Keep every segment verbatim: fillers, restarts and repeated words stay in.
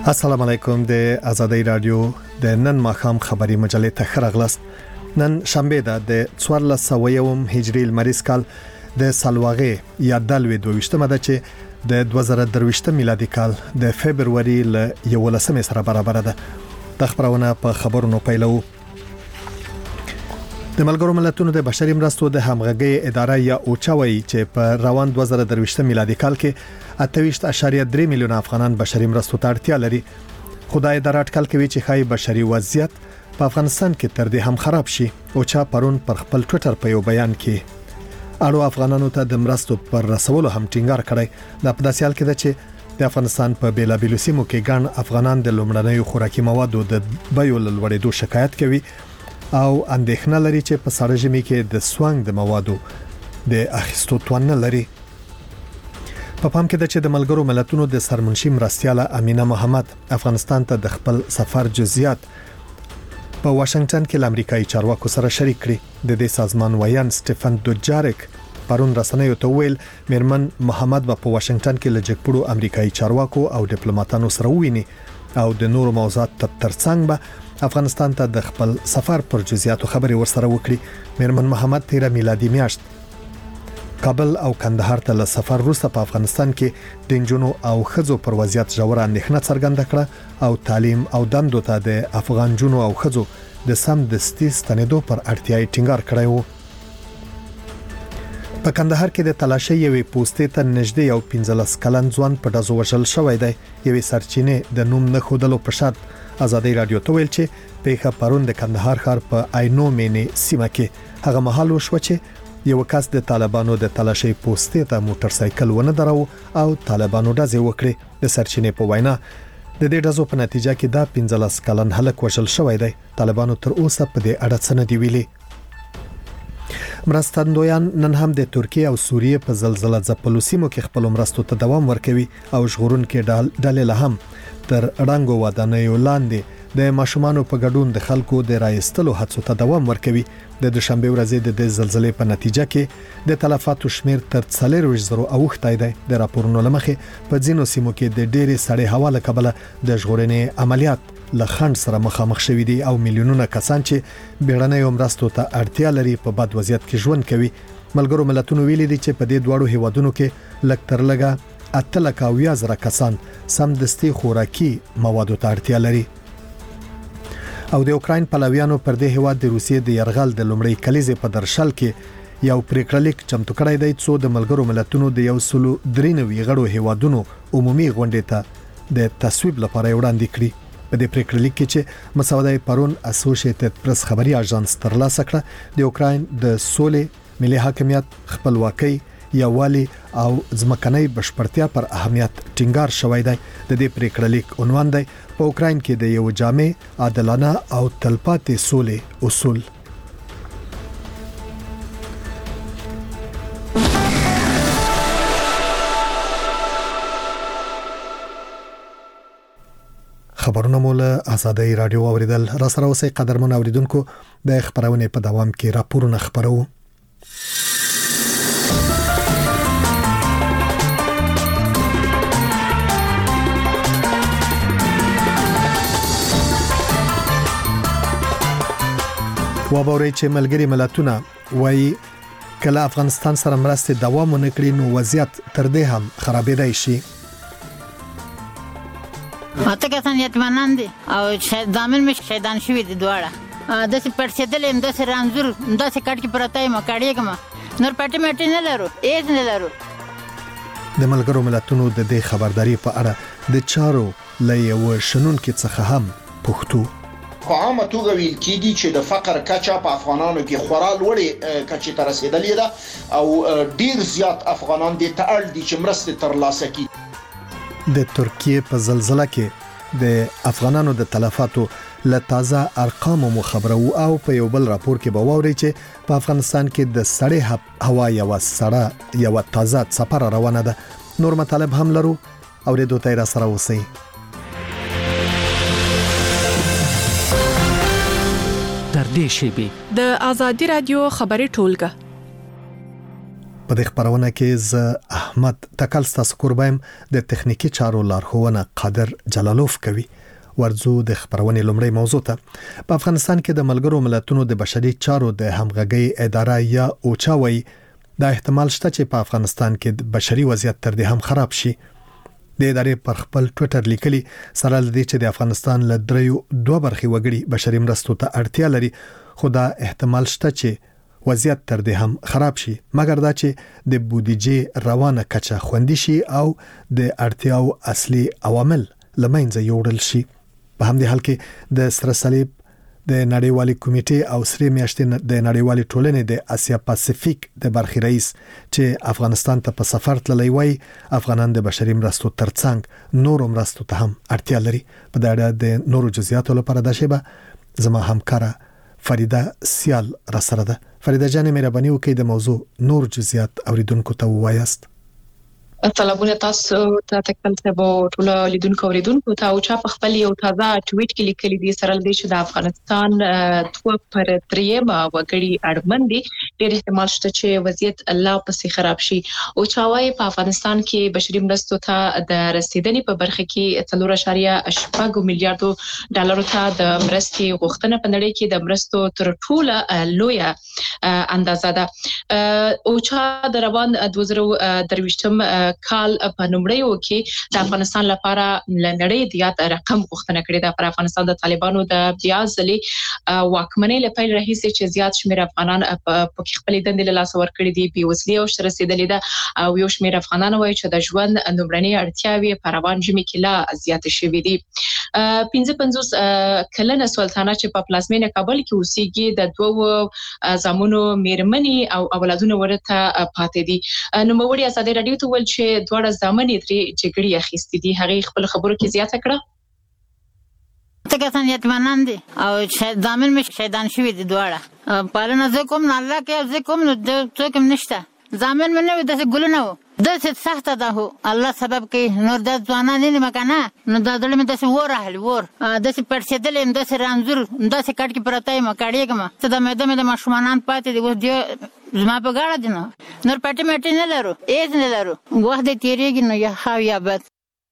السلام علیکم د آزادۍ رادیو د نن ماخام خبری مجلې ته خرغلست. نن شنبه ده د څوارلس سوه یوم هجری لمریز کال د سالواغې یا دلوي دویشتمه ده چې د دوه زره درویشت میلادي کال د فبرवरी ل یولسمې سره برابر ده. د خبرونه په خبرونو پیلو. د ملګرو ملتونو د بشري مرستو د همغږي اداره یا اوچاوي چې په روان دوه زره درویشت میلادي کال کې اته ویشت اعشاریه درې میلیون افغانان بشري مرستو ته اړتیا لري. خدای د راټکل کوي چې خای بشري وضعیت په افغانستان کې تر دې هم خراب شي. اوچا پرون پر خپل ټوئیټر په یو بیان کې اړو افغانانو ته د مرستو پر رسولو هم ټینګار کړی. د پداسیال کې ده چې د افغانستان په بیلابیلو سیمو کې ګڼ افغانان د لومړنیو خوراکي موادو د بیو لوړېدو شکایت کوي او اندېښنه لري چې په سړه ژمي کې د سوانګ د موادو د اخیستو توان نه لري. په پام کې ده چې د ملګرو ملتونو د سرمنشي مرستیاله امینه محمد افغانستان ته د خپل سفر جزئیات په واشنگټن کې امریکایي چارواکو سره شریک کړي. د دې سازمان ویان سټيفن دوجارک پرون رسنیو ته ویل میرمن محمد په واشنگټن کې لجګپړو امریکایي چارواکو او ډیپلوماټانو سره وویني او د نورو موضوعات ترڅنګ به افغانستان ته د خپل سفر پر جزئیاتو خبري ورسره وکړي. میرمن محمد تیر میلادي میاشت کابل او کندهار ته له سفر وروسته په افغانستان کې د انجونو او خزو پر وضعیت ژور اندېښنه څرګنده کړه او تعلیم او دندو ته د افغان جنو او خزو د سم دستي ستنېدو پر اړتیاي ټینګار کړی وو. په کندهار کې د تلاشۍ یوې پوسټې ته نږدې یو پنځلس کلن ځوان په دازو وشل شوی دی. یوې سرچینې د نوم نه خودلو په شرط آزادۍ رادیو ته ویل چې پیښه پرون د کندهار ښار په آینو مینې سیمه کې هغه مهال وشو چې یو کس د طالبانو د تلاشۍ پوسټې ته موټر سایکل ونه درو او طالبانو ډزې وکړي. د سرچینې په وینا د دې ډزو په نتیجه کې دا پنځلس کلن هلک وژل شوی دی. طالبانو تر اوسه په دې اړه څه نه دی ویلي. مرستندویان نن هم د ترکیه او سوریه په زلزلہ ځپلو سیمو کې خپل مرستو ته دوام ورکوي او ژغورونکي ډلې له هم تر اړنګو ودانیو لاندې د ماشومانو په ګډون د خلکو د راایستلو هڅو ته دوام ورکوي. د دوشنبه ورځې د زلزلې په نتیجه کې د تلفاتو شمیر تر څلور زره اوښتی دی. د راپورونو لمخې په ځینو سیمو کې د ډېرې سړې هوا له کبله د ژغورنې عملیات له خنډ سره مخامخ شوي دي او میلیونونه کسان چې بیړنیو مرستو ته اړتیا لري په بد وضعیت کې ژوند کوي. ملګرو ملتونو ویلي دي چې په دې دوړو هیوادونو کې لږ تر لږه اته لک او یا زره کسان سم دستي خوراکي موادو ته اړتیا لري. او د اوکراین پلویانو پر دې هواد د روسیې د يرغل د لومړی کلیزې په درشل کې یو پریکړلیک چمتو کړی دی څو د ملګرو ملتونو د یو سلو درینوي غړو هیوادونو عمومي غونډې ته د تصویب لپاره وړاندې کړی. په دې پریکړلیک کې چې مسوده پرون اسوسییټډ پریس خبري اژانس ترلاسه کړه د اوکراین د سولې ملي حاکمیت خپلواکۍ یووالي او ځمکنۍ بشپړتیا پر اهمیت ټینګار شوی دی. د دې پریکړلیک عنوان دی په اوکراین کې د یو جامع عادلانه او تلپاتې سولې اصول. خبرونه مول آزادۍ رادیو اوریدل را سره اوسې قدرمن اوریدونکو د خبرونه په دوام کې راپورونه خبرو. وابوري چې ملګری ملتونه وایي کله افغانستان سره مرستې دوام ونکړي نو وضعیت تر دې هم خرابېدای شي. اته کسان یتیمان دي او دامن مې شیطان شوی دي دواړه د څه پرسیدل هم د څه رانزور د څه کټ کې پرتای ما کاړی کما نور پټی مټی نه لرو ایز نه لرو. د ملګرو ملتونو د دې خبرداري په اړه د چارو لایو شنن کې څخه هم پښتو په عامه توګه ویل کېږي چې د فقر کچه په افغانانو کې خورا لوړې کچې ته رسیدلې ده او ډیر زیات افغانان د تعال دي چې مرسته ترلاسه کړي. د ترکیه په زلزلہ کې د افغانانو د تلفاتو له تازه ارقامو مخبرو او په یو بل راپور کې به ووري چې په افغانستان کې د سړې هوا یو سړه یو تازه سفر روانه ده. نور مطالب هم لرو او د دوی را سره وسی. در دې شیبې د آزادۍ رادیو خبري ټولګه په دې خبرونه کې ز احمد تکل ستاسو قربایم د تخنیکی چارو لارښوونه قادر جلالوف کوي. ورځو د خبرونه لومړی موضوع ته. په افغانستان کې د ملګرو ملتونو د بشري چارو د همغږي اداره یا اوچاوي د احتمال شته چې په افغانستان کې د بشري وضعیت تر دې هم خراب شي. د ادارې پر خپل ټوئیټر لیکلي سره لدی چې د افغانستان له دریو دوه برخې وګړي بشري مرستو ته اړتیا لري، خو دا احتمال شته چې وضعیت تر دې هم خراب شي، مګر دا چې د بودیجې روانه کچه خوندي شي او د اړتیاو اصلي عوامل لمنځه یوړل شي. په همدې حال کې د سره صلیب د نړیوالې کمیټې او سری میاشتې د نړیوالې ټولنې د اسیا پاسفیک د برخې رئیس چې افغانستان ته په سفر تللی وای، افغانان د بشري مرستو ترڅنګ نورو مرستو ته هم اړتیا لري. په دا اړه د نورو جزئیاتو لپاره د شیبه زما همکاره فریده سیال را سره ده. فریده جان، مهرباني وکړئ د موضوع نور جزئیات اوریدونکو ته ووایاست. طلبونه تاسو ته تکل ته وو ټول لیدونکو اوریدونکو ته او چا په خپل یو تازه ټویټ کې لیکلي دي سره لدی چې د افغانستان دوه پر درېمه وګړي اړمن دي، ډېر احتمال شته چې وضعیت الله پسې خراب شي. او چا وايي په افغانستان کې بشري مرستو ته د رسیدنې په برخه کې څلور اعشاریه شپږ میلیارډ ډالرو ته د مرستې غوښتنه په نړۍ کې د مرستو تر ټوله لویه اندازه ده. او چا د روان دوه زره درویشتم کال په نومړیو کې د افغانستان لپاره لنړۍ د یاد رقم غوښتنه کړې ده. پر افغانستان د طالبانو د بیا ځلې واکمنۍ لپاره راهیسې چې زیات شمېر افغانان په خپل دندې له لاسه ورکړي دي، بیوزلي او شر رسیدلې ده او یو شمېر افغانان وایي چې د ژوند نومړنۍ اړتیاوې په روان ژمي کې لا زیات شوې دي. پنځه پنځوس کلنه سلطنه چې په پلازمینه کابل کې اوسېږي د دوه زامنو میرمنې او اولادونه ورته پاتې دي. نو موړي ازادي رادیو ته ول چې دوړه زماني ترې جګړې اخیستې دي، هغه خپل خبرو کې زیاته کړه. تکسان یتمنان دي او ځامن مې شیطان شوی دي دوړه پالنه زه کوم نه الله کې زه کوم نو څوک هم نشته. ځامن مې نه د ګلونه و د څه سخت ده هو الله سبب کې نور د ځوانان نه مکنه نو د دل مې د څه ور اهل ور د څه پرسیدل د څه رانزور د څه کټ کې پرتای ما کاړیګم څه د مې د مې د مشمانان پاتې دي و دې زما په غاړه دي نو نور پټه مټ نه لرو اېز نه لرو وخت تیریږي نو یا خاو یا بد.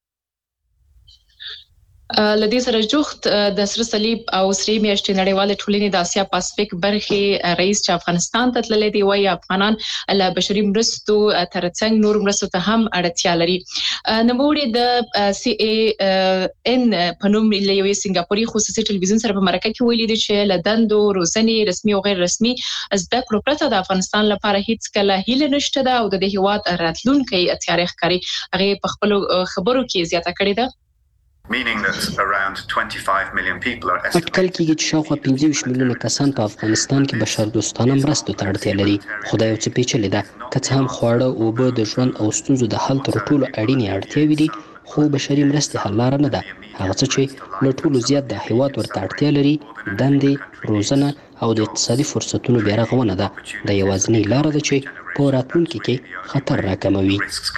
لدې سره جوخت د سره صلیب او سری میاشتې نړیوالې ټولنې د اسیا پاسفیک برخې رئیس چې افغانستان ته تللی دی وایي افغانان له بشري مرستو ترڅنګ نور مرستو ته هم اړتیا لري. نوموړي د سی ای ان په نوم له یوې سنگاپوري خصوصي ټلویزیون سره په مرکه کې ویلي دي چې له دندو روزنې رسمي او غیر رسمي زده کړو پرته د افغانستان لپاره هیڅ کله هیله نشته ده او د دې هیواد راتلونکي تیاری ښکاري. هغه په خپل خبرو کې زیاته کړې ده. اټکل کېږي چې شاوخوا پنځه ویشت میلیونه کسان په افغانستان کې بشر دوستانه مرستو ته اړتیا لري. خو دا یو څه پیچلې ده. که څه هم خواړه، اوبه، د ژوند او ستونزو د حل تر ټولو اړینې اړتیاوې دي، خو بشري مرستې حل لاره نه ده. هغه څه چې له ټولو زیات د هیواد ورته اړتیا لري دندې، روزنه او د اقتصادي فرصتونو بیارغونه ده. دا یوازینۍ لاره ده چې په راتلونکي کې خطر راکموي.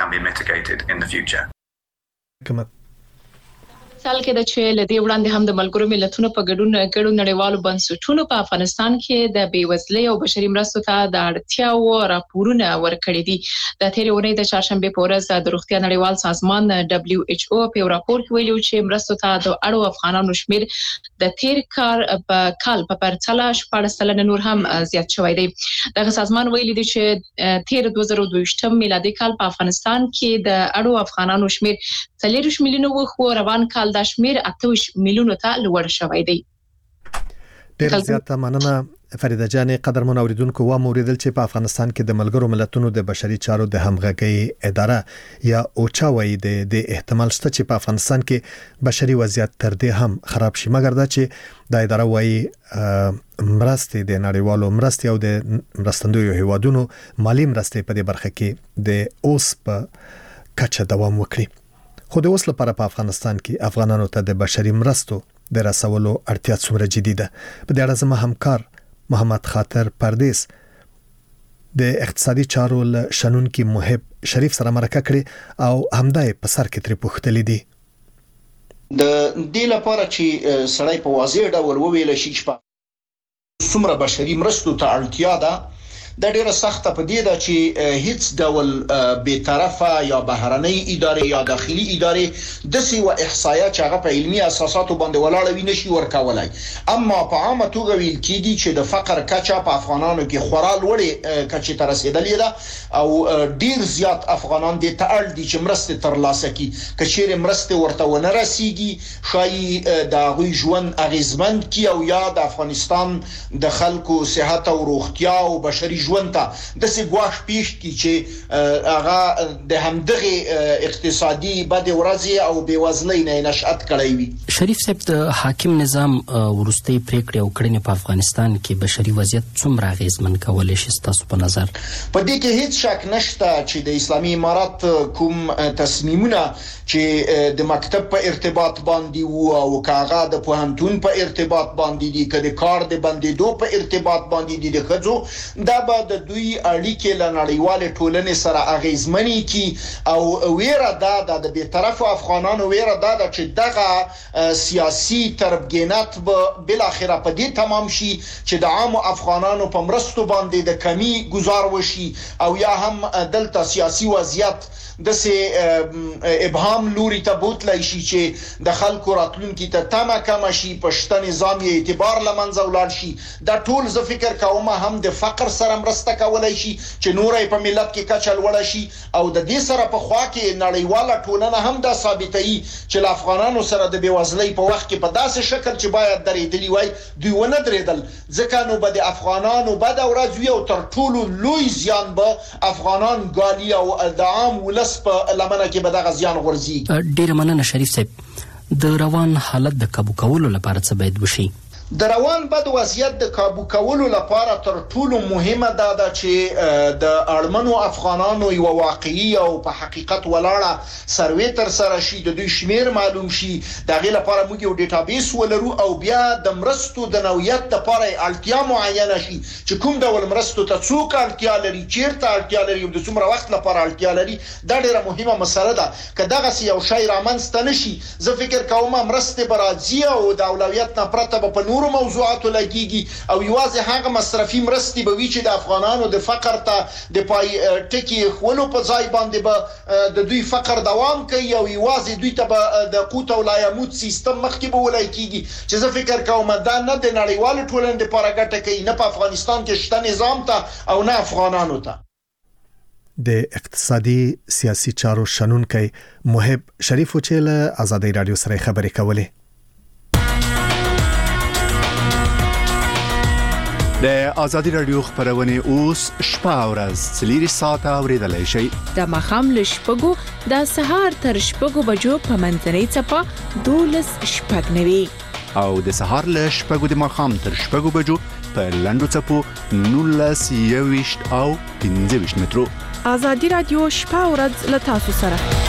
مثال کې د چې لدی وړاندې هم د ملګرو ملتونو په ګډون ګډو نړیوالو بنسټونو په افغانستان کې د بیوزلۍ او بشري مرستو ته د اړتیاو راپورونه ورکړي دي. د تیرې اونۍ د چهارشنبه په ورځ د روغتیا نړیوال سازمان دبليو ایچ او په راپور کې ویلي چې مرستو ته د اړو افغانانو شمیر د تیر کال په کال په پرتله شپږ سلنه نور هم زیات شوی دی. دغه سازمان ویلي دی چې تیر دوه زره دوه میلادي کال په افغانستان کې د اړو افغانانو شمیر څلور میلیونه و، خو روان کال د شمیر اته میلیونه ته لوړ شوی دی. ډېر زیاته مننه فریده جانې. قدرمن اوریدونکو و موریدل چې په افغانستان کې د ملګرو ملتونو د بشري چارو د همغږي اداره یا اوچاوي د احتمال شته چې په افغانستان کې بشري وضعیت تر دې هم خراب شي، مګر دا چې د اداره وایي مرستې د نړیوالو مرستې او د مرستندویو هیوادونو مالی مرستې په دې برخه کې د اوس په کچه دوام وکړي. خو د اوس لپاره په افغانستان کې افغانانو ته د بشري مرستو د رسولو اړتیا څومره جدي ده؟ په دې اړه زما همکار محمد خاطر پردیس د اقتصادي چارو له شنونکي محب شریف سره مرکه کړې او همدای په سر کې ترې پوښتلې دي. د دې لپاره چې سړی په واضح ډول وویل شي چې څومره بشري مرستو ته اړتیا ده، د ډیره سخته په دې ده چې هیڅ ډول به طرفه یا بهرنۍ ادارې یا داخلي ادارې د سی و احصایه چې هغه په علمي اساساتو باندې ولاړ وي نشي ورکولای. اما په عامه توګه ویل کیږي چې د فقر کچه په افغانانو کې خورا لوړې کچې ته رسیدلې ده او ډیر زیات افغانان د تعال دي چې مرسته ترلاسه کی کچېره مرسته ورته ونه رسیږي شای د غوي ژوند اغیزمند کی او یا د افغانستان د خلکو صحت او روغتیا او بشري ژوند ته د سی ګواښ پیښ کی چې هغه د همدغه اقتصادي بد ورځي او بیوزلۍ نه نشأت کړی وي. شریف صاحب د حاکم نظام ورستي پریکړې او کړنې په افغانستان کې بشري وضعیت څومره اغیزمن کولای شي تاسو په نظر؟ په دې کې هیڅ شک نشته چې د اسلامي امارات کوم تصمیمونه چې د مکتب په ارتباط باندې وو او کاغه د پوهنتون په ارتباط باندې دي کله کار د بندیدو په ارتباط باندې دي د خځو دا به د دوی اړیکې له نړیوال ټولنې سره اغیزمنې کی او ویره دا د بیطرفو افغانانو ویره دا چې دغه سیاسي تربګینات به بل اخره په دې تمام شي چې د عام افغانانو په مرستو باندې د کمی گزار وشي او یا هم دلته سیاسي وضعیت د سه ابهام لوري ته بوتلای شي چې د خلکو راتلونکي ته تمه کم شي پښتون نظام یې اعتبار لمنځه ولاړ شي. دا ټول زه فکر کوم هم د فقر سره مرسته کولای شي چې نورې په ملت کې کچل وړ شي او د دې سره په خوا کې نړیواله ټولنه هم دا ثابتوي چې افغانانو سره د بیوزلۍ په وخت کې په داسې شکل چې باید درېدلی وای دوی ونه درېدل ځکه نو به د افغانانو بد ورځ وي او تر ټولو لوی زیان به افغانان ګالي او د عام ولس په لمنه کې به دغه زیان غورځي. ډیر مننه شریف صاحب. د روان حالت د قابو کولو لپاره څه باید وشي؟ د روان بد وضعیت د قابو کولو لپاره تر ټولو مهمه دا ده چې د اړمنو افغانانو یو واقعي او په حقیقت ولاړه سروې تر سره شي د دوی شمیر معلوم شي د غي لپاره موږ یو ډیټابیس ولرو او بیا د مرستو د نوعیت لپاره اړتیا معینه شي چې کوم ډول مرستو ته څوک اړتیا لري چیرته اړتیا لري او د څومره وخت لپاره اړتیا لري دا ډیره مهمه مسله ده. که دغه یو شی رامنځته نشي زه فکر کوم مرسته برازي او د اولویت نه پرته په نورو موضوعاتو لګيږي او یوازې هغه مصرفي مرستي به وی چې د افغانانو د فقر ته د پای ټکی خولو په ځای باندې به د دوی فقر دوام کوي او یوازې دوی ته به د قوت او لایموت سیستم مخکې به ولای کیږي چې زه فکر کوم دا نه د نړیوال ټولنې لپاره ګټه کوي نه په افغانستان کې شته نظام ته او نه افغانانو ته. د اقتصادي سیاسي چارو شنونکي محب شریف وچیل آزادی رادیو سره خبرې کولې. د آزادی رادیو خبرونه اوس شپه ورځ څلوري ساعته اوریدلای شئ. د مخام له شپږو د سهار تر شپږو بجو په منځنۍ چپه دولس شپږ نوي او د سهار له شپږو د مخام تر شپږو بجو په لندو چپو نولس یويشت او پنځه ویشت مترو. آزادی رادیو شپه ورځ له تاسو سره.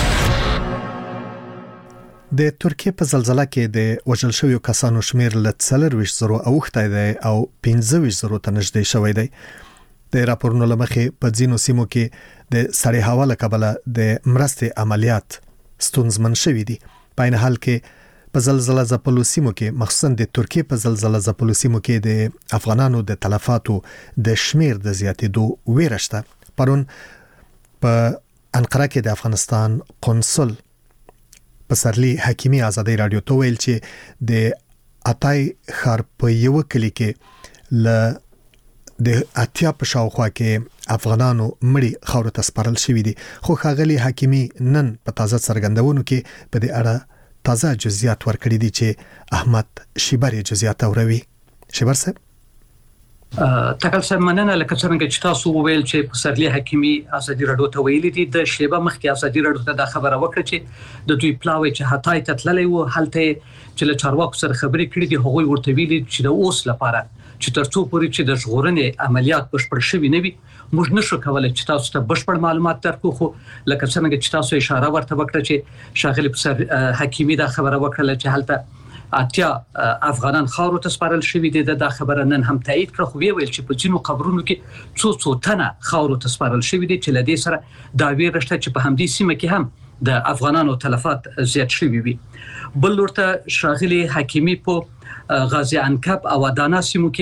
د ترکیه په زلزلہ کې د وژل شویو کسانو شمیر له څلور ویشت زرو اوښتی دی او پنځه ویشت زرو ته نږدې شوی دی. د راپورونو لمخې په ځینو سیمو کې د سړې هوا له کبله د مرستې عملیات ستونزمن شوي دي. په عین حال کې په زلزلہ ځپلو سیمو کې مخصوصا د ترکیه په زلزلہ ځپلو سیمو کې د افغانانو د تلفاتو د شمیر د زیاتېدو ویره شته. پرون په انقره کې د افغانستان قونسل پسرلی حکیمی آزادی رادیو ته ویل چې د اتای خار په یو کلی کې ل د اتیا په شاوخوا کې افغانانو مړي خاور ته سپارل شوی دي. خو ښاغلي حکیمی نن په تازه څرګندونو کې په دې اړه تازه جزئیات ورکړي دي چې احمد شیبر جزئیات اوروي. شیبر صاحب تکل سم مننه لکه څنګه چې تاسو وویل چې پسرلی حکیمی آزادی رادیو ته ویلي دي د شیبه مخکې آزادی رادیو ته د خبره وکړه چې د دوی پلاوی چې هتای ته تللی و هلته چې له چارواکو سره خبرې کړې دي هغوی ورته ویلي چې د اوس لپاره چې ترڅو پورې چې د ژغورنې عملیات بشپړ شوي نه وي موږ نشو کولای چې تاسو ته بشپړ معلومات درکو. خو لکه څنګه چې تاسو اشاره ورته وکړه چې شاغلی پسر حکیمی دا خبره وکړه چې هلته اتیا افغانان خاورو ته سپارل شوی دي. د خبره نن هم تایید کړ خو ویل چې په ځینو قبرونو کې څو څو تنه خاورو ته سپارل شوی دي چې لدې سره دا ویره شته چې په همدې سیمه کې هم د افغانانو تلفات زیات شوی وي. بل ورته شاغلی حکیمی په غازی عنکب او ادانا سیمو کې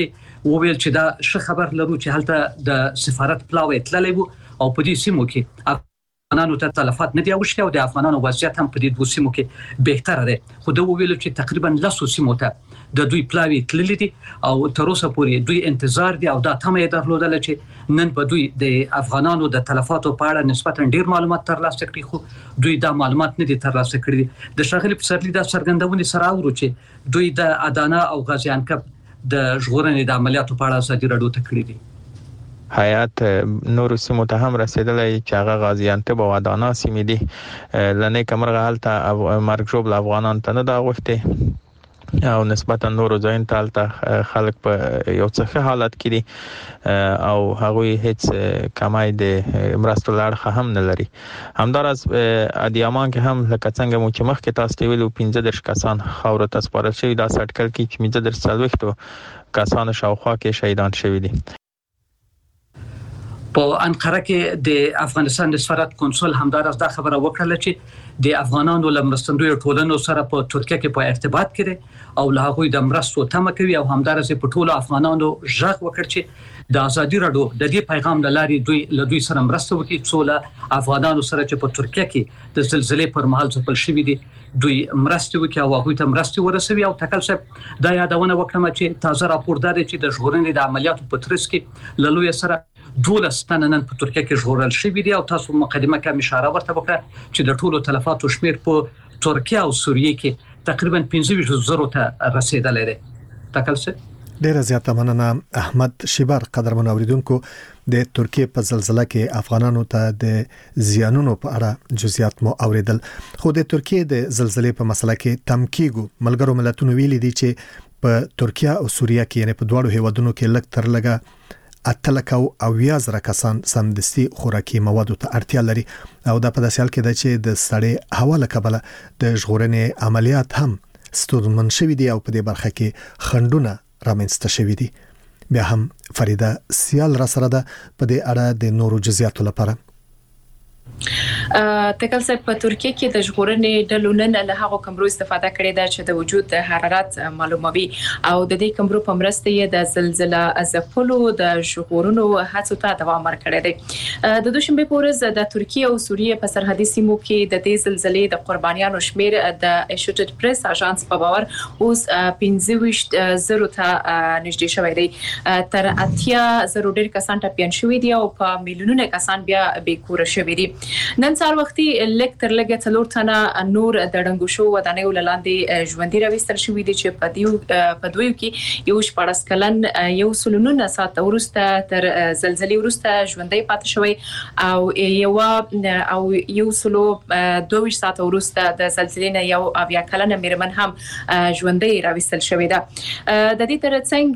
وویل چې دا ښه خبر لرو چې هلته د سفارت پلاوی تللی وو او په دې سیمو کې افغانانو ته تلفات نه دی اوښتي او د افغانانو وضعیت هم په دې دوه سیمو کې بهتره دی. خو دا وویل چې تقریبا لسو سیمو ته د دوی پلاوی تللی دي او تر اوسه پورې دوی انتظار دي او دا تمه یې درلودله چې نن به دوی د افغانانو د تلفاتو په اړه نسبتا ډیر معلومات ترلاسه کړي، خو دوی دا معلومات نه دي ترلاسه کړي دي. د ښاغلي پسرلي دا څرګندونې سره اورو چې دوی د ادانه او غازي عنکب د ژغورنې د عملیاتو په اړه ازادي راډیو ته کړي دي. حیات نور سیمو ته هم رسیدلی چې هغه غازي عنکب او ادانه سیمې دي. لنې کمرغه هلته مرګ ژوبل افغانان ته نه دا غوښتي او نسبتا نورو ځایونو ته هلته خلک په یو څه ښه حالت کې دي او هغوی هیڅ کمای د مرستو له اړخه هم نه لري. همداراز ادیامان کې هم لکه څنګه مو چې مخکې تاسو ته ویلو پنځه دېرش کسان خاورو ته سپارل شوي، دا اټکل کوي چې پنځه دېرش څلوېښتو کسانو شاوخوا کې شهیدان شوي دي. په انقره کې د افغانستان د سفارت کنسول همداراز دا خبره وکړه چې د افغانانو له مرستندویو ټولنو سره په ترکیه کې په ارتباط کې دي او له هغوی د مرستو تمه کوي او همداراز په ټولو افغانانو ژغ وکړ چې د ازادي راډیو د دې پیغام لاري دوی له دوی سره مرسته وکړي څو له افغانانو سره چې په ترکیه کې د زلزلې پر مهال ځپل شوي دي دوی مرسته وکړي او هغوی ته مرسته ورسوي. او تکل صاحب دا یادونه وکړم چې تازه راپور دی چې د ژغورنې د عملیاتو په ترڅ کې له لوی سره دولس تنه نن په ترکیه کې ژغورل شوي دي او تاسو مقدمه کې اشاره ورته وکړه چې د ټولو تلفاتو شمیر په ترکیه او سوریه کې تقریبا پنځه ویشت زره ته رسیدلی دی. تکل صاحب ډیره زیاته مننه. احمد شیبر قدرمن اوریدونکو د ترکیه په زلزلہ کې افغانانو ته د زیانونو په اړه جزئیات مو اوریدل. خو د ترکیه د زلزلې په مسله کې تمکیګو ملګرو ملتونو ویلي دي چې په ترکیه او سوریه کې یعنی په دواړو هیوادونو کې لږ تر لږه اتلکو او یازره کسان سمدستي خوراکي موادو ته اړتیا لري او دا په داسې حال کې ده چې د سړې هوا له کبله د ژغورنې عملیات هم ستونزمن شوي دي او په دې برخه کې خنډونه رامنځته شوي دي. بیا هم فریده سیال را سره ده په دې اړه د نورو جزئیاتو لپاره. تکل صاحب په ترکیه کې د ژغورنې ډلو نن له هغو کمرو استفاده کړې ده چې د وجود حرارت معلوموي او د دې کمرو په مرسته یې د زلزلہ ځپلو د ژغورنو هڅو ته دوام ورکړی دی. د دوشنبه په ورځ د ترکیه او سوریه په سرحدي سیمو کې د دې زلزلې د قربانیانو شمیر د ایسوسییټډ پریس اژانس په باور اوس پنځه ویشت زره ته نږدې شوی دی. تر اتیا زره ډېر کسان ټپیان شوي دي او په میلیونونه کسان بیا بېکوره شوي دي. نن سهار وختي لیک تر لږه څلور تنه نور د ډنګو شو ودانیو لاندې ژوندۍ راوستل شوي دي چې په دیو په دوی کې یو شپږ کلن یو سلونونه ساعت وروسته تر زلزلې وروسته ژوندۍ پاتې شوی او یو او یو سلو دوه ساعت وروسته د زلزلې نه یو اویا کلن میرمن هم ژوندۍ راوستل شوې ده. د دې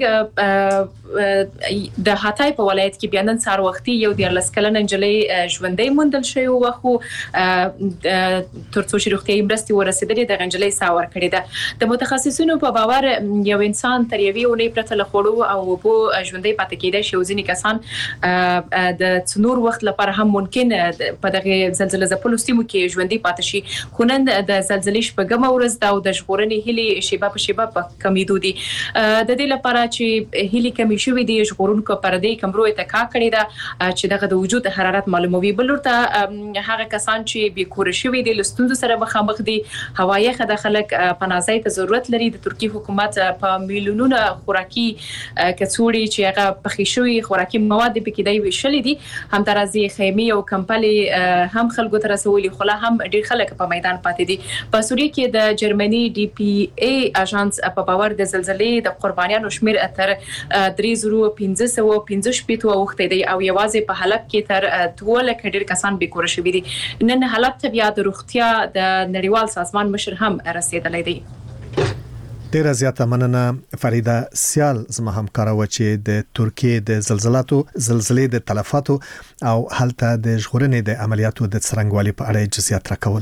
ترڅنګ د هاتای په ولایت کې بیا نن سهار وختي یو دیارلس کلن نجلۍ ژوندۍ موندل شوی او خو ترڅو چې روغتیايي مرستې ورسېدلې د غنجلې ساور کړې ده. د متخصصینو په باور یو انسان تر یوې اونۍ پرته له خوړو او اوبو ژوندۍ پاتې کېدای شي او ځینې کسان د څنور وخت لپاره هم ممکن په دغه زلزلې ځپلو سیمو کې ژوندۍ پاتې شي. خو نن د زلزلې شپږمه ورځ ده او د ژغورنې هیلې شیبه په شیبه په کمیدو دي. د دې لپاره چې هیلې کمی شوې دي ژغورونکو پر دې کمرو اتکا کړې ده چې دغه د وجود حرارت معلوموي. بل ورته هغه کسان چې بیکوره شوي دي لستونزو سره مخامخ دي هوایي خد خلک پناهځای ته ضرورت لري. د ترکیه حکومت په میلیونونو خوراکي کڅوړي چې هغه پخې شوي خوراکي مواد په کې دی ویشلې دي همدارازي خیمه او کمپلي هم خلکو ته رسولي خو هم ډیر خلک په میدان پاتې دي. په سوریه کې د جرمني ډي پی ای اژانس په باور د زلزلې د قربانیانو شمیر تر درې زره پنځه سوه پنځه شپږ وخت دی او یوازې په حلب کې تر دوه لک ډیر کسان بیکوره شوي دي. نن حلب ته بیا د روغتیا د نړیوال سازمان مشر هم رسیدلی دی. ډیره زیاته مننه فریده سیال زما همکار و چې د ترکیه د زلزلاتو زلزلې د تلفاتو او هلته د ژغورنې د عملیاتو د څرنګوالي په اړه جزئیات راکول.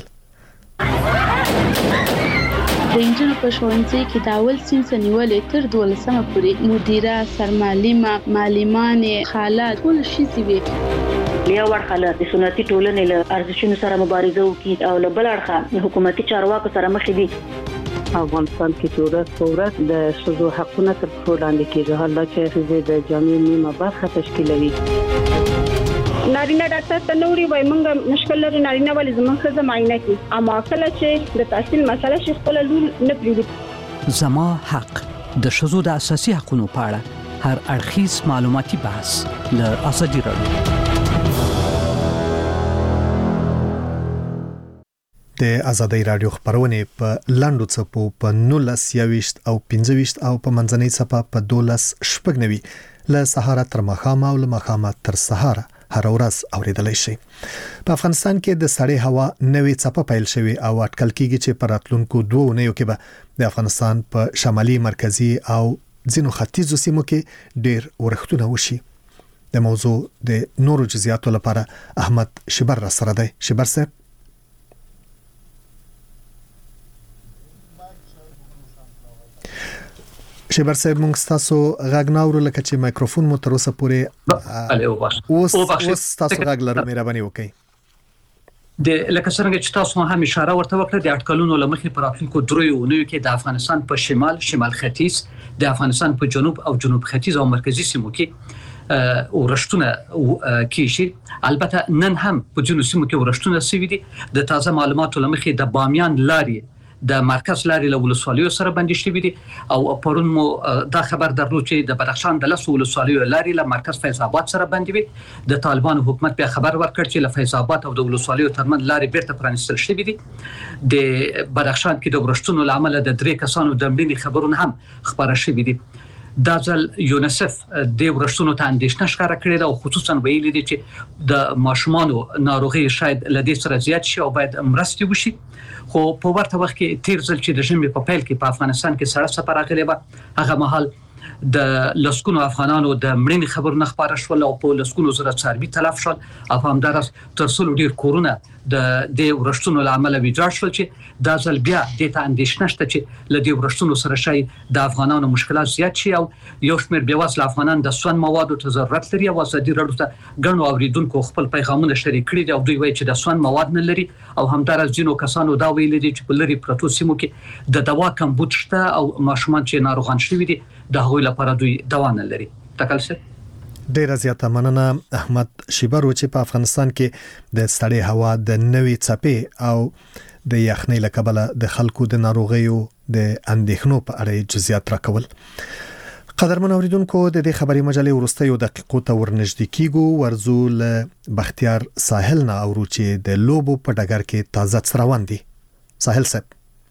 د انجن په ښوونځي کې د اول صنف نیولې تر دولسمه پورې مدیره سرمعلمه معلمانې خالات ټول شي وي. لیا ورخله د سنتي ټولنې له ارزښتونو سره مبارزه وکړي او له بل اړخه حکومتي چارواکو سره مخ دي. افغانستان کې چې ورځ په ورځ د شذو حقونه تر څو لاندې کېږي حالا چې د جامعې نیمه برخه تشکیلوي. نارینه ډاکټر ته نوري وای مونږ مشکل لري نارینه ولې زموږ څه معاینه کوي اما کله چې د تحصیل مسله شي خپل لول نه پریږدي. زما حق د شذو د اساسي حقوقو په اړه هر اړخیز معلوماتي بحث له ازادي راډیو. د ازادي راډیو خبرونه په لاندو څپو په نولس یويشت او پنځه ویشت او په منځنۍ څپه په دولس شپږ نوي له سهار تر مخامه او له مخامه تر سهار هر ورځ اوریدلای شي. په افغانستان کې د سړې هوا نوې څپه پیل شوې او اټکل کېږي چې په راتلونکو دوه اونیو کې به د افغانستان په شمالي مرکزي او ځینو ختیځو سیمو کې ډېر ورښتونه وشي. د موضوع د نورو جزئیاتو لپاره احمد شبر را سره دی. شبر صاحب شبر صاحب مونږ تاسو غږ ناورو لکه چې مایکروفون مو تر اوسه پورې اوس اوس تاسو غږ لرو مهرباني وکړئ. د لکه څنګه چې تاسو هم اشاره ورته وکړه د اټکلونو لمخې پر راتلونکو دریو اونیو کې د افغانستان په شمال شمال ختیځ د افغانستان په جنوب او جنوب ختیځ او مرکزي سیمو کې ورښتونه کیږي. البته نن هم په جنوب سیمو کې ورښتونه سوي دي. د تازه معلوماتو لمخې د بامیان لارې د مرکز لارې له ولسوالیو سره بندي شوې دي او پرون مو دا خبر درلود چې د بدخشان د لس ولسوالیو لارې له مرکز فیض آباد سره بندي وي. د طالبان حکومت بیا خبر ورکړ چې له فیض آباد او د ولسوالیو ترمن لارې بیرته پرانیستل شوې دي. د بدخشان کې د ورښتونو لامل د درې کسانو د مړینې خبرونه هم خبره شوې دي. دا ځل یونیسف د ورښتونو ته اندېښنه ښکاره کړې ده او خصوصا ویلي دي چې د ماشومانو ناروغي شاید له دې سره زیات شي او باید مرستې وشي. خو په ورته وخت کې تیر ځل چې د ژمي په پیل کې په افغانستان کې سړه څپه راغلې وه هغه مهال د لسکونو افغانانو د مړینې خبرونه خبره شول او په لسکونو زره څاروي تلف شول او همدارس تر څلو ډیر کورونه د د ورښتونو لامل ویجاړ شول چې دا ځل بیا د ته اندېښنه شته چې له دې ورښتونو سره شي د افغانانو مشکلات زیات شي او یو شمېر بېوزله افغانان د سون موادو ته ضرورت لري او ازادي راډیو ته ګڼو اوریدونکو خپل پیغامونه شریک کړي دي او دوی وایي چې د سون مواد نه لري او همدارس ځینو کسانو دا ویلي دي چې په لري پروتو سیمو کې د دوا کمبود شته او ماشومان چې ناروغان شوي دي د هغوی لپاره دوی دوا نه لري. تکل څه ډیر زیاته مننه احمد شیبر چې په افغانستان کې د سړې هوا د نوې څپې او د یخنۍ له کبله د خلکو د ناروغیو د اندېښنو په اړه جزئیات راکول. قدرمن اوریدونکو د دې خبري مجلې ورستیو دقیقو ته ورنږدې کیږو. ورزو له بختیار ساحل نه اورو چې د لوبو په ډګر کې تازه روان دي. ساحل صاحب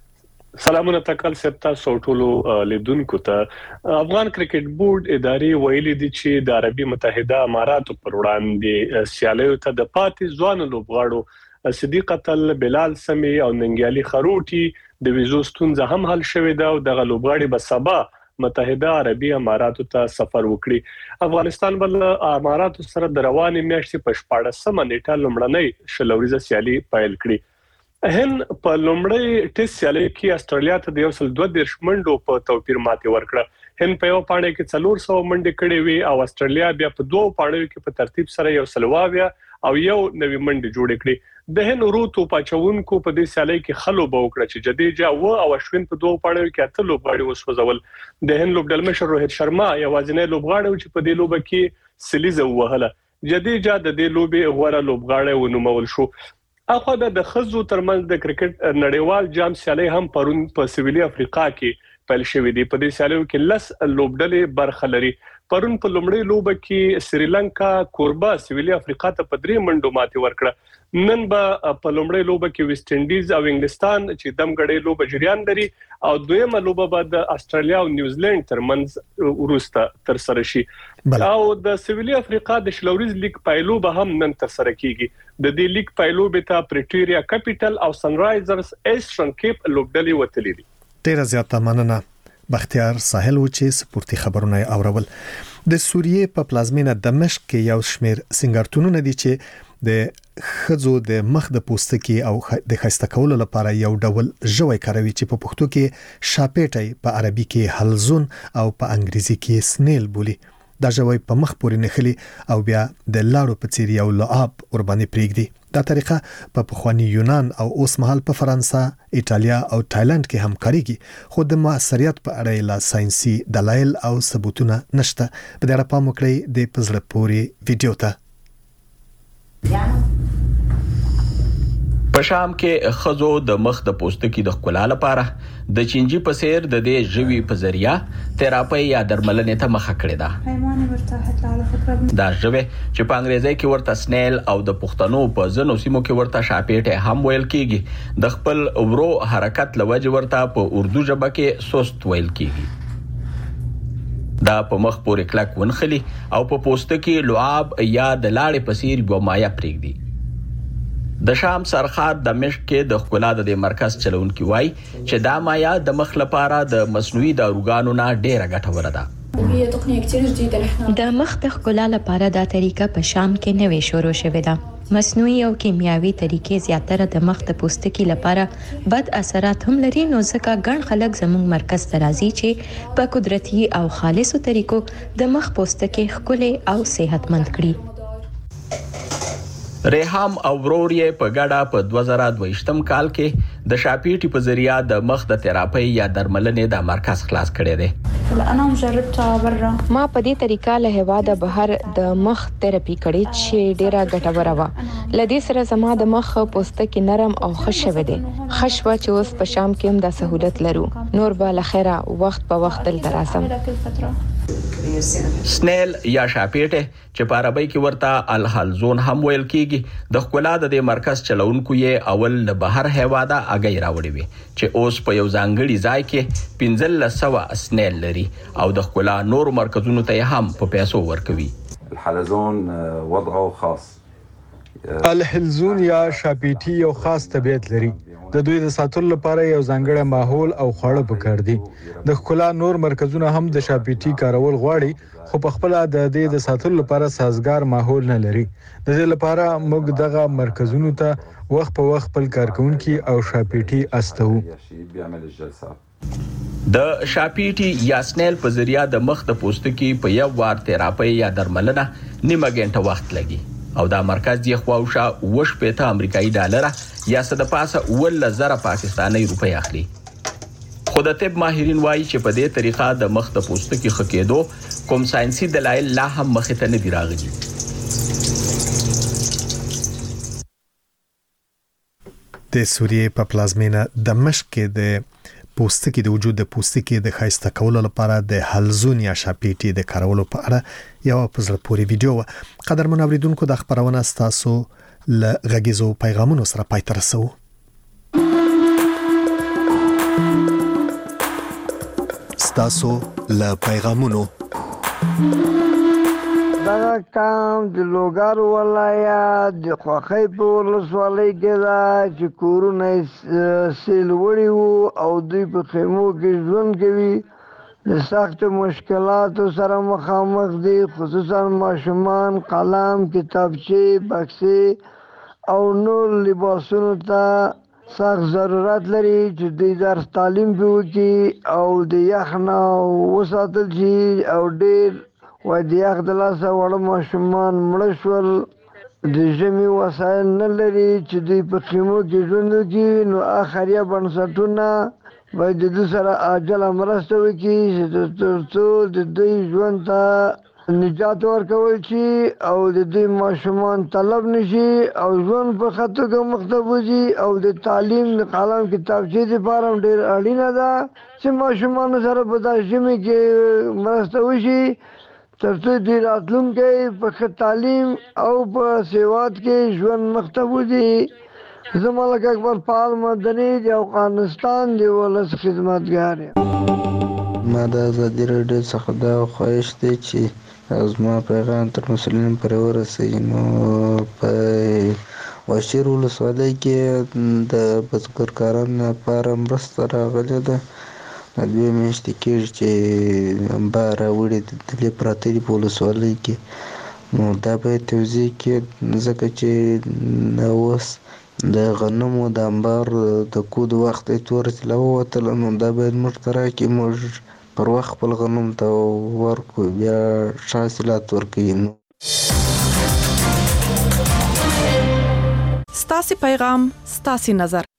سلامونه تکل سپتا سوټولو لیدونکو ته افغان کرکټ بورډ اداري ویلي دي چې د عربي متحده اماراتو پر وړاندې سیالیو ته د پاتې ځوان لوبغاړو صدیق قتل بلال سمي او ننګیالي خروټي د ویزو ستونزه هم حل شوې ده او د غلوبغاړي به سبا متحده عربي اماراتو ته سفر وکړي. افغانستان بل اماراتو سره د رواني میاشتې په شپاړسمه نیټه لومړنۍ شلوريزه سیالي پیل کړي. هند په لومړی ټیسټ سیالي کې استرالیا ته د یو سل دوه دیرش منډو په توپیر ماتې ورکړه. هند په یو پاڼه کې څلور سوه منډې کړې وي او استرالیا بیا په دوه پاڼو کې په ترتیب سره یو سل واویا او یو نوې منډې جوړې کړې. د هند روتو پاچونکو په دې سیالي کې خلو به وکړه چې جديجا و او اشوین په دوه پاڼو کې اته لوبغاړي وسوځول. د هند لوبډلمشر روهیت شرما یوازینی لوبغاړی چې په دې لوبه کې سلیزه وهله. جديجا د دې لوبې غوړه لوبغاړی ونومول شو. اخو د خزو ترمنځ د کرکټ نړیوال جام سیالي هم پرون په سویلي افریقا کې پیل شوې دي. په دې سیالیو کې لس لوبډلې برخه لري. پرون په لومړی لوبه کې سریلانکا کوربا سویلي افریقا ته په درې منډو ماتې ورکړه. نن به په لومړی لوبه کې ویسټ انډیز او انګلستان چې دمګړې لوبه جریان لري او دویمه لوبه به د استرالیا او نیوزیلند ترمنځ وروسته تر سره شي. او د سویلي افریقا د شلوریز لیګ پایلو به هم نن تر سره کیږي. د دې لیګ پایلو به ته پریټوریا کیپټل او سنرایزرز ایسټرن کیپ لوبډلې وتلې دي. ډیر زیاته مننه بختیار ساحل و چې سپورتي خبرونه اورول. د سوریې په پلازمینه دمشق کې یو شمیر سنگارتونونه دي چې د خزو د مخ د پوستکي او د خسته کولو لپاره یو ډول ژوي کاروي چې په پښتو کې شاپېټي، په عربي کې حلزون او په انګریزي کې سنیل بولی. دا ژوي په مخ پورې نخلي او بیا د لاړو په څیر یو لعاب ور باندې پریږدي. دا طریقه په پخوانی یونان او اوس مهال په فرانسه، ایټالیا او تایلند کې هم کاریږي، خو د موثریت په اړه لا ساينسي دلایل او ثبوتونه نشته. په دې اړه پام وکړئ د پزړه پوري ویډیو ته. په شام کې خزو د مخ د پوستکي د ښکلا لپاره د چینجی په سیر د دې ژوي په ذریعہ تراپي یا درملنې ته مخه کړې ده. دا ژوي چې په انګریزي کې ورته سنیل او د پښتنو په ځینو سیمو کې ورته شاپېټه هم ویل کیږي، د خپل ورو حرکت لوجه ورته په اردو ژبه کې سست ویل کیږي. دا په مخ پورې کلک ونخلي او په پوستکي لعاب یا د لاړې په سیر یو مایا پرېږدي. د شام سرخات د مشک کې د ښکلا د مرکز چلونکي وای چې دا مایا د مخ لپاره د مصنوعي داروګانو نه ډیره ګټوره ده. د مخ د ښکلا لپاره دا طریقه په شام کې نوې شروع شوې ده. مصنوعي او کیمیاوي طریقې زیاتره د مخ د پوستکي لپاره بد اثرات هم لري، نو ځکه ګڼ خلک زموږ مرکز ته راځي چې په قدرتي او خالصو طریقو د مخ پوستکي ښکلي او صحتمند کړي. ریحام او ورور یې په ګډه په دوه زره دوه کال کې د شاپېټي په ذریعہ د مخ د تراپي یا درملنې د مرکز خلاص کړی دی. انا جربتها برا ما په دې طریقه له هواده بهر د مخ تراپي کړې چې ډیره ګټوره و. لدې سره زما د مخ پوستکي نرم او ښه شوی دی. خشوه چې اوس په شام کې هم د سہولت لرو. نور به لخره وخت په وخت دلته راځم. سنیل یا شاپېټه چې په عربی کې ورته الحلزون هم ویل کیږي، د ښکلا د مرکز چلونکو یې اول له بهر هواده اگې راوړي وي چې اوس په یو ځانګړي ځای کې پنځلس سوه سنیل لري او د ښکلا نور مرکزونو ته هم په پیسو ورکوي. الحلزون وضعه خاص. الحلزون یا شاپېټي یو خاص طبیعت لري. د دوی د ساتلو لپاره یو ځانګړی ماحول او خواړه پکار دي. د ښکلا نور مرکزونه هم د شاپېټي کارول غواړي، خو په خپل د دې د ساتلو لپاره سازگار ماحول نه لري. د دې لپاره موږ دغه مرکزونو ته وخت په وخت خپل کارکونکي او شاپېټي استو. د شاپېټي یا سنیل په ذریعہ د مخ د پوستکي په یو وار تراپي یا درملنه نیمه غنټه وخت لګي او دا مرکز یې خواوشا وش پېته امریکایي ډالر یا څه د پاسه ول زره پاکستاني روپۍ اخلي. خو د طب ماهرین وایي چې په دې طریقه د مخ د پوستکي خکېدو کوم ساينسي دلایل لا هم مخې ته نه دي راغلي. د سوریې په پلازمینه دمشق کې د پوستکي د وجود د پوستکي د خایسته کولو لپاره د حلزون یا شاپېټي د کارولو په اړه یو پزړه پوري ویډیو. قدرمن اوریدونکو د خبرونه ستاسو ل غږیزو پیغامونو سره پای ته رسو. ستاسو ل پیغامونو دا کام د لوګار ولایت د خوخې په ولسوالۍ کې دا چې کورونه سیل وړي وو او دوی په خیمو کې ژوند کوي، د سخت مشکلاتو سره مخامخ دي، خصوصا ماشومان قلم، کتابچې، بکسې او نور لباسونو ته سخت ضرورت لري چې دوی درس تعلیم وکړي او د یخ نه وساتل شي او ډېر وای د یخ د لاسه وړه ماشومان مړه شول، د ژمي وسایل نه لري چې دوی په خیمو کې ژوند وکړي، نو اخریه بنسټونه باید د دوی سره عاجله مرسته وکړي چې تر څو د دوی ژوند ته نجات ورکول شي او د دوی ماشومان طلب نشي او ژوند په خطو کې مخته وځي او د تعلیم د قلم کتابچې لپاره ډېر اړینه ده چې ماشومانو سره په دا ژمي کې مرسته وشي تر څو دوی راتلونکی په ښه تعلیم او په سواد کې ژوند مخته وځي. زه ملک اکبر پال مدني د افغانستان د ولس خدمتګار یم. ما د ازادي راډیو څخه دا خواهش دی چې زما پیغام تر مسؤلینو پورې ورسوي. نو په واشیر ولسوالۍ کې د بزګرکارانو لپاره مرسته راغلې ده. دوه میاشتې کېږي چې بار راوړي دلې پراته دي په ولسوالۍ کې. نو دا باید توضیح کړي ځکه چې اوس د غنمو د انبار د کود وخت یې ورسېدلی ووتله، نو دا باید موږ ته راکړي، موږ پر وخت خپل غنم ته ورکړو، بیا ښه حاصلات ورکوي. ستاسو پیغام ستاسو نظر